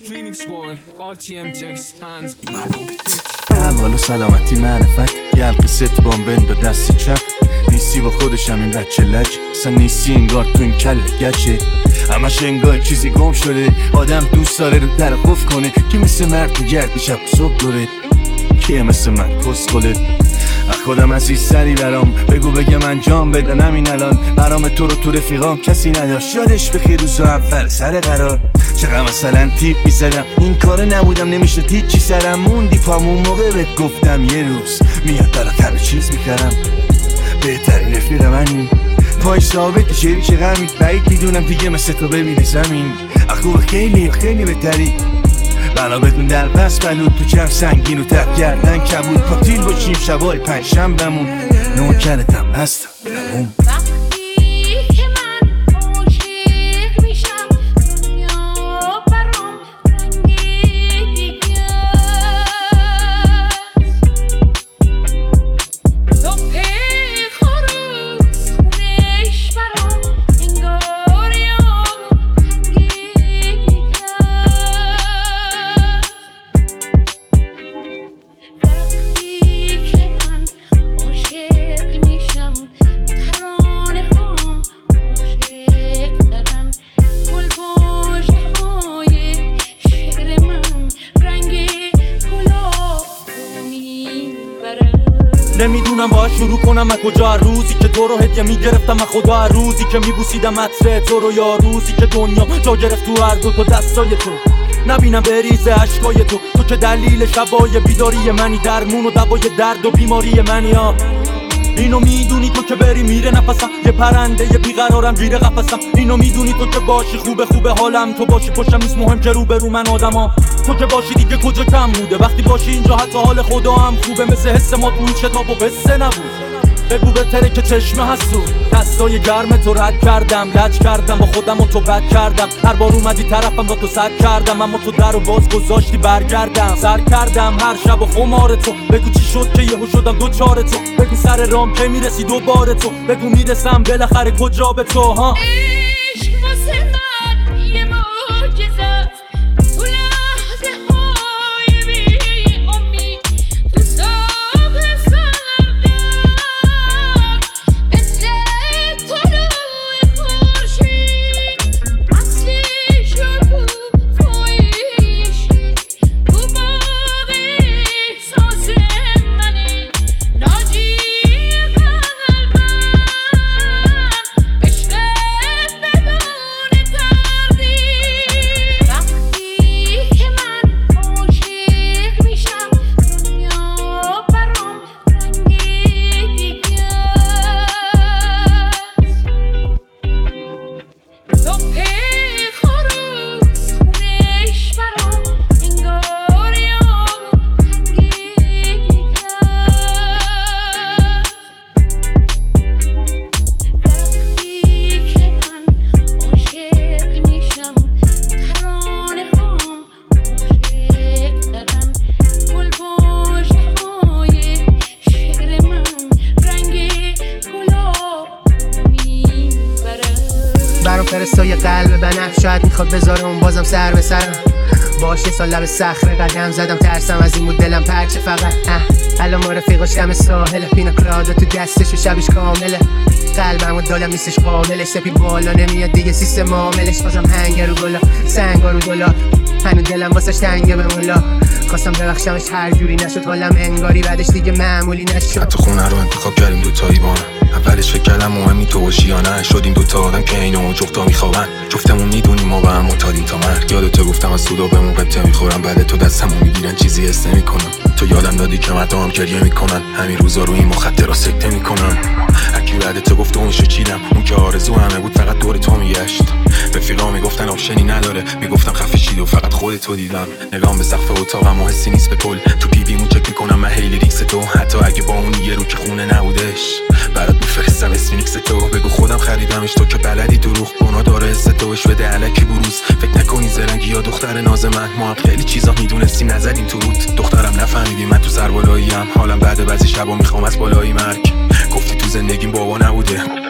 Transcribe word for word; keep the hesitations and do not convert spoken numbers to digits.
اول و سلامتی معرفت یه حلقه ست بام بند و دستی چپ نیستی با خودشم این بچه لج اصلا نیستی انگار تو این کل گچه همش انگار چیزی گم شده آدم دوست داره رو در قف کنه که مثل مرد میگرد شب صبح دوره کیه مثل من کس خله خودم عزیز سری برام بگو بگم انجام بدنم این الان برام تو رو تو رفیقام کسی نداشت یادش بخیر روزا اول سر قرار چقدر مثلا تیپ میزدم این کار نبودم نمیشه هیچی سرم موندی پامون موقع بهت گفتم یه روز میاد برات همه چیز میکردم بهترین رفیق منیم پای ثابت شعری که غمید بعید میدونم دیگه مثل تو ببینی زمین اخوه خیلی خیلی بهتری بلا بدون در پس بلود تو کف سنگین و تب گردن کبود پاتیل باشیم شبای پنجشنبه بمون نوکرتم هستم بمون نمیدونم باید شروع کنم از کجا روزی که تو رو هدیه میگرفتم از خدا روزی که میبوسیدم عطر تو رو یا روزی که دنیا جا گرفت تو هر دو تا دستای تو نبینم بریزه عشقای تو تو که دلیل شبای بیداری منی درمون و دوای درد و بیماری منی ها اینو میدونی تو که بری میره نفسم یه پرنده یه بیقرارم گیره قفسم اینو میدونی تو که باشی خوبه خوبه حالم تو باشی پشتم نیست مهم که رو به رو من آدم ها تو که باشی دیگه کجا کم بوده وقتی باشی اینجا حتی حال خدا هم خوبه مثل حس ما تو این کتاب و قصه نبود بگو بهتره که چشمه هستو دستای گرم تو رد کردم لج کردم با خودم و تو بد کردم هر بار اومدی طرفم با تو صد کردم اما تو در و باز گذاشتی برگردم سر کردم هر شب و خمار تو بگو چی شد که یهو شدم دوچار تو بگو سر رام که میرسی دوباره تو بگو میرسم بالاخره کجا به تو ها عشق واسه من یه معجزه تو لحظه های بی امید تو ساق سردم مثل طلوع خورشید اصلی شد تو فایشی تو باغ احساس منی ناجی قلبم عشق بدون تردید وقتی که من عاشق میشم دنیا برام رنگ دیگه صبح خروس خونش برام انگار یارو رنگ دیگه وقتی که من عاشق میشم ترانه هام عاشق دارم گل باشه های شعر من رنگ گلاب میبرم برام فرستای قلب بنفش شاید میخواد بذاره اون بازم سر به سرم باشه سال لب صخره قدم زدم ترسم از این بود دلم پرچه فقط اه الان ما رفیقاش دم ساحل پینا کلادا تو دستش و شبش کامله قلبم و دالم نیستش قابلش سپی بالا نمیاد دیگه سیستم عاملش بازم هنگ رو گلا سنگا رو دلا هنو دلم واسش تنگه به مولا خواستم ببخشمش هر جوری نشد حالم انگاری بعدش دیگه معمولی نشد تو خونه رو انتخاب کردیم دوتایی با هم اولش فکر کردم مهمی تو باشی یا نه شدیم دوتا آدم که اینو اون جفتا میخوابن جفتمون میدونیم ما با هم معتادیم تا مرگ یادتو گفتم از سودا بهمون قبطه میخورم بعد تو دستمون میگیرن چیزی حس نمیکنم تو یادم دادی که مردم گریه میکنن همین روزا رو این مخدرا سکته میکنن هرکی بعد تو گفت اونشو چیدم اون که آرزو همه بود فقط دور تو میگشت رفیقا میگفتن آپشنی نداره میگفتم خفه شید و فقط خودتو دیدم نگام به سقف اتاقم و حسی نیست به کل تو پیویمون چک میکنم من هیلی ریکس تو حتی اگه با اون یه رو که خونه نبودش برات میفرستم اسفینکس تو بگو خودم خریدمش تو که بلدی دروغ گناه داره حس توش بده الکی بروز فکر نکنی زرنگی یا دختر ناز من ما هم خیلی چیزا میدونستیم نزدیم تو رود دخترم نفهمیدی من تو سربالاییم حالم بعد بعضی شبا میخوام از بالای مرگ گفتی تو زندگیم بابا نبوده